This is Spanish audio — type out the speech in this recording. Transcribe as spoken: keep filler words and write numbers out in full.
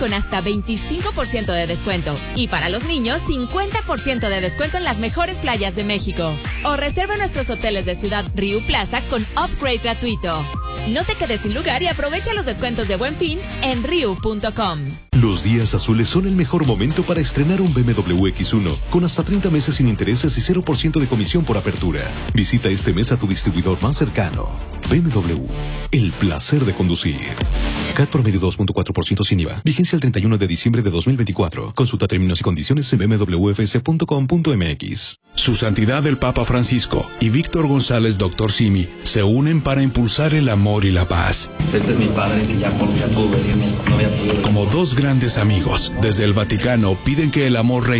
con hasta veinticinco por ciento de descuento. Y para los niños, cincuenta por ciento de descuento en las mejores playas de México. O reserva nuestros hoteles de Ciudad Riu Plaza con upgrade gratuito. No te quedes sin lugar y aprovecha los descuentos de Buen Fin en riu punto com. Los días azules son el mejor momento para estrenar un B M W equis uno con hasta treinta meses sin intereses y cero por ciento de comisión por apertura. Visita este mes a tu distribuidor más cercano. B M W, el placer de conducir. C A T promedio dos punto cuatro por ciento sin I V A. Vigencia el treinta y uno de diciembre de dos mil veinticuatro. Consulta términos y condiciones en b m w f s punto com punto m x. Su Santidad el Papa Francisco y Víctor González, doctor Simi, se unen para impulsar el amor y la paz. Este es mi padre que ya, por, ya pudo venir, no había podido venir. Como dos grandes amigos, desde el Vaticano piden que el amor reine